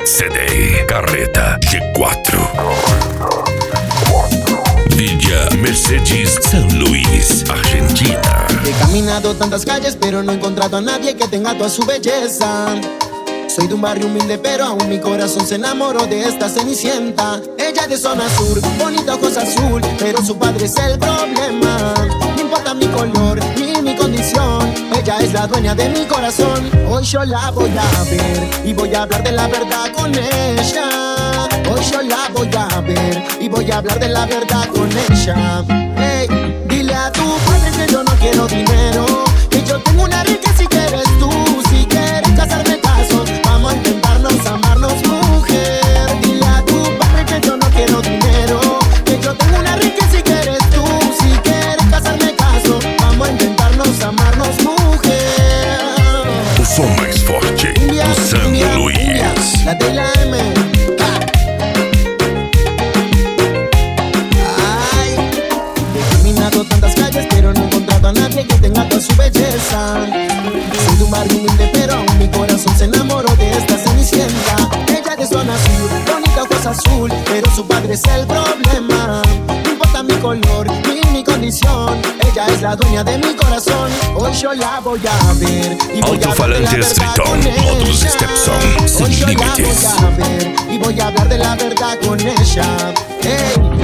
CD Carreta G4 Villa Mercedes San Luis, Argentina. He caminado tantas calles pero no he encontrado a nadie que tenga toda su belleza. Soy de un barrio humilde pero aún mi corazón se enamoró de esta cenicienta. Ella es de zona sur, bonita ojos azul, pero su padre es el problema. No importa mi color ni mi condición, ella es la dueña de mi corazón. Hoy yo la voy a ver y voy a hablar de la verdad con ella. Hoy yo la voy a ver y voy a hablar de la verdad con ella. Hey, dile a tu padre que yo no quiero dinero, que yo tengo una rica si quieres tú. Si quieres casarme caso, vamos a intentarnos amarnos, mujer. Dile a tu padre que yo no quiero dinero, que yo tengo una rica si quieres tú. Si quieres casarme caso, vamos a intentarnos amarnos, mujer. O som mais forte do San Luis. La de la M. Ay, he caminado tantas calles pero no he encontrado a nadie que tenga toda su belleza. Soy de un barrio humilde pero aún mi corazón se enamoró de esta cenicienta. Ella es de zona sur, bonita ojos azul, pero su padre es el problema. No importa mi color ni mi condición, ella es la dueña de mi corazón. Hoy yo la voy a ver y voy a hablar de la Alto-falante verdad Stretton, con ella. módulos Stepson, Hoy sin yo la límites. voy a ver y voy a hablar de la verdad con ella. Hey,